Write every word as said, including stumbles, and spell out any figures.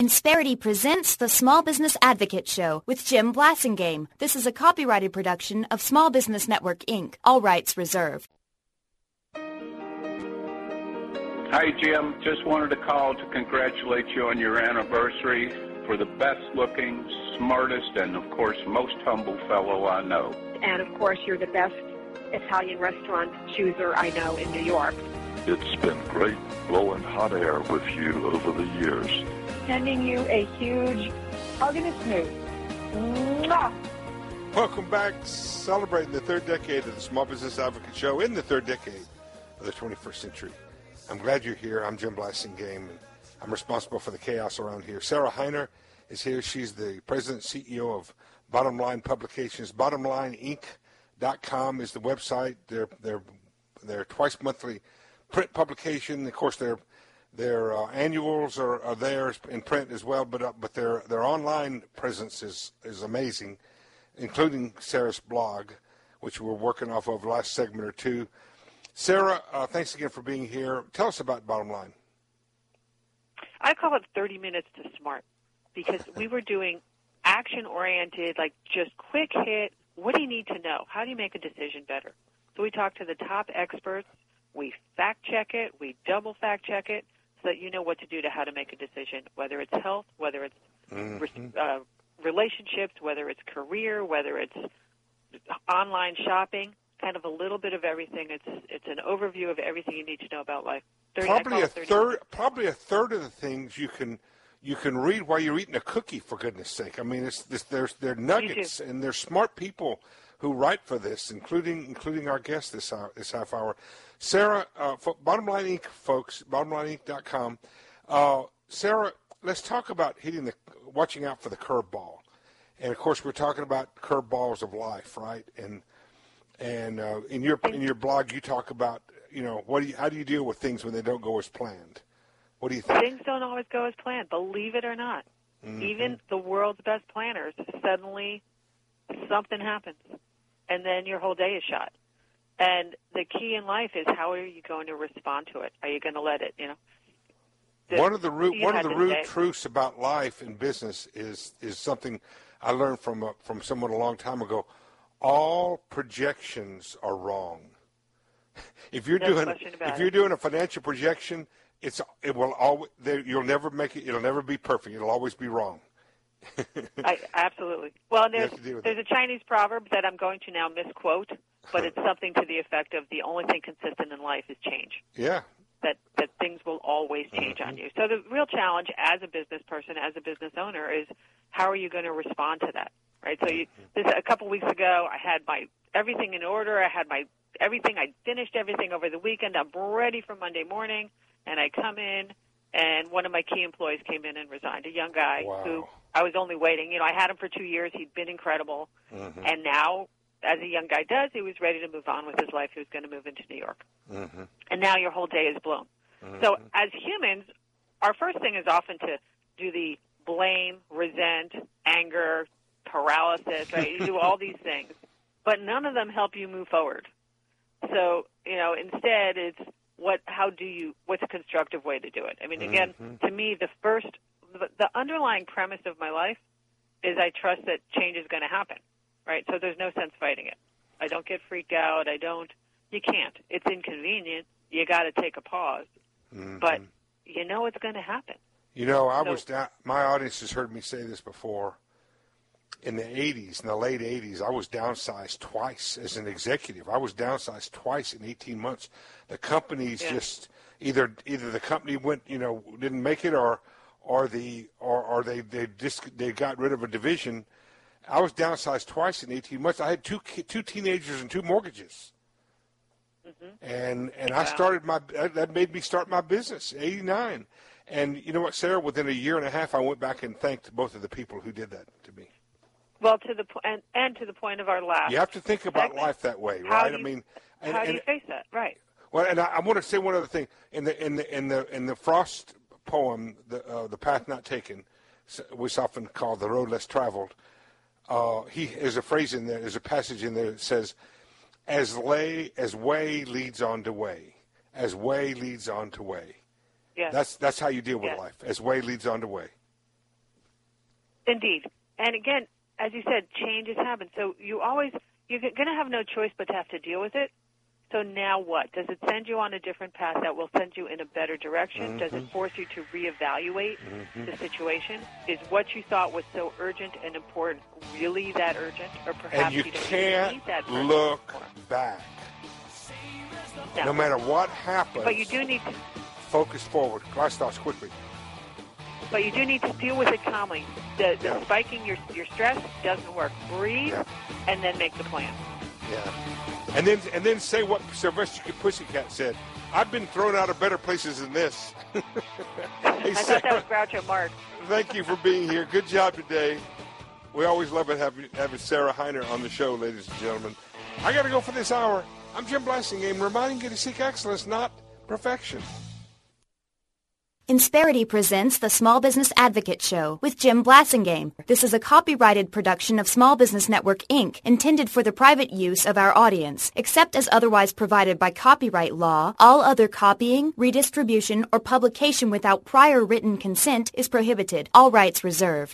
Insperity presents the Small Business Advocate Show with Jim Blasingame. This is a copyrighted production of Small Business Network, Incorporated. All rights reserved. Hi, Jim. Just wanted to call to congratulate you on your anniversary. For the best-looking, smartest, and, of course, most humble fellow I know. And, of course, you're the best Italian restaurant chooser I know in New York. It's been great blowing hot air with you over the years. Sending you a huge hug and a smooth. Mwah! Welcome back. Celebrating the third decade of the Small Business Advocate Show in the third decade of the twenty-first century. I'm glad you're here. I'm Jim Blasingame, and I'm responsible for the chaos around here. Sarah Heiner is here. She's the president and C E O of Bottom Line Publications. bottom line inc dot com is the website. They're they're they're twice monthly print publication. Of course, their their uh, annuals are, are there in print as well, but uh, but their their online presence is is amazing, including Sarah's blog, which we're working off of the last segment or two. Sarah, uh, thanks again for being here. Tell us about Bottom Line. I call it thirty minutes to smart, because we were doing action-oriented, like just quick hit, what do you need to know? How do you make a decision better? So we talk to the top experts, we fact-check it, we double fact-check it, so that you know what to do to how to make a decision, whether it's health, whether it's mm-hmm. uh, relationships, whether it's career, whether it's online shopping. Kind of a little bit of everything. It's it's an overview of everything you need to know about life. thirty, probably a third. minutes. Probably a third of the things you can you can read while you're eating a cookie. For goodness sake, I mean, it's this. There's they're nuggets, and there's smart people who write for this, including including our guest this hour, this half hour, Sarah. Uh, Bottom Line Inc. folks, bottom line inc dot com. Uh, Sarah, let's talk about hitting the watching out for the curveball, and of course, we're talking about curveballs of life, right? And And uh, in your in your blog, you talk about, you know, what do you, how do you deal with things when they don't go as planned? What do you think? Things don't always go as planned, believe it or not. Mm-hmm. Even the world's best planners, suddenly something happens, and then your whole day is shot. And the key in life is, how are you going to respond to it? Are you going to let it, you know? The, one of the root one of the root say. truths about life and business is is something I learned from a, from someone a long time ago. All projections are wrong. If you're no doing if it. you're doing a financial projection, it's it will always you'll never make it. It'll never be perfect. It'll always be wrong. I, absolutely. Well, there's there's it. a Chinese proverb that I'm going to now misquote, but it's something to the effect of, the only thing consistent in life is change. Yeah. That that things will always change mm-hmm. on you. So the real challenge as a business person, as a business owner, is how are you going to respond to that? Right. So you, this a couple weeks ago, I had my everything in order. I had my everything. I finished everything over the weekend. I'm ready for Monday morning, and I come in, and one of my key employees came in and resigned. A young guy wow. who I was only waiting. You know, I had him for two years. He'd been incredible, mm-hmm. and now, as a young guy does, he was ready to move on with his life. He was going to move into New York, mm-hmm. and now your whole day is blown. Mm-hmm. So as humans, our first thing is often to do the blame, resent, anger, paralysis, right? You do all these things, but none of them help you move forward. So, you know, instead it's what, how do you, what's a constructive way to do it? I mean, again, mm-hmm. to me, the first, the, the underlying premise of my life is I trust that change is going to happen, right? So there's no sense fighting it. I don't get freaked out. I don't, you can't. It's inconvenient. You got to take a pause, mm-hmm. but you know it's going to happen. You know, I so, was down, my audience has heard me say this before. In the eighties, in the late eighties, I was downsized twice as an executive. I was downsized twice in eighteen months. The companies yeah. just either either the company went, you know, didn't make it, or or the or, or they they just they got rid of a division. I was downsized twice in eighteen months. I had two two teenagers and two mortgages, mm-hmm. and and wow. I started my that made me start my business. eighty-nine, and you know what, Sarah? Within a year and a half, I went back and thanked both of the people who did that to me. Well, to the po- and, and to the point of our last. You have to think about segment. life that way, How right? do you, I mean, and, how and, do you face that? Right. Well, and I, I want to say one other thing. In the in the in the in the Frost poem, the uh, the path not taken, which is often called the road less traveled, uh, he there's a phrase in there, there's a passage in there that says, "As lay as way leads on to way, as way leads on to way." Yes. That's that's how you deal with yes. life. As way leads on to way. Indeed. And again, as you said, changes happen. So you always, you're going to have no choice but to have to deal with it. So now what? Does it send you on a different path that will send you in a better direction? Mm-hmm. Does it force you to reevaluate mm-hmm. the situation? Is what you thought was so urgent and important really that urgent? Or perhaps and you, you don't can't need that look anymore. back. No. No matter what happens, but you do need to focus forward. Last thoughts quickly. But you do need to deal with it calmly. The, the yeah. spiking your your stress doesn't work. Breathe, yeah. and then make the plan. Yeah. And then and then say what Sylvester Pussycat said. I've been thrown out of better places than this. Hey, I Sarah, thought that was Groucho Marx. Thank you for being here. Good job today. We always love it having, having Sarah Heiner on the show, ladies and gentlemen. I got to go for this hour. I'm Jim Blasingame, reminding you to seek excellence, not perfection. Insperity presents the Small Business Advocate Show with Jim Blasingame. This is a copyrighted production of Small Business Network, Incorporated, intended for the private use of our audience. Except as otherwise provided by copyright law, all other copying, redistribution, or publication without prior written consent is prohibited. All rights reserved.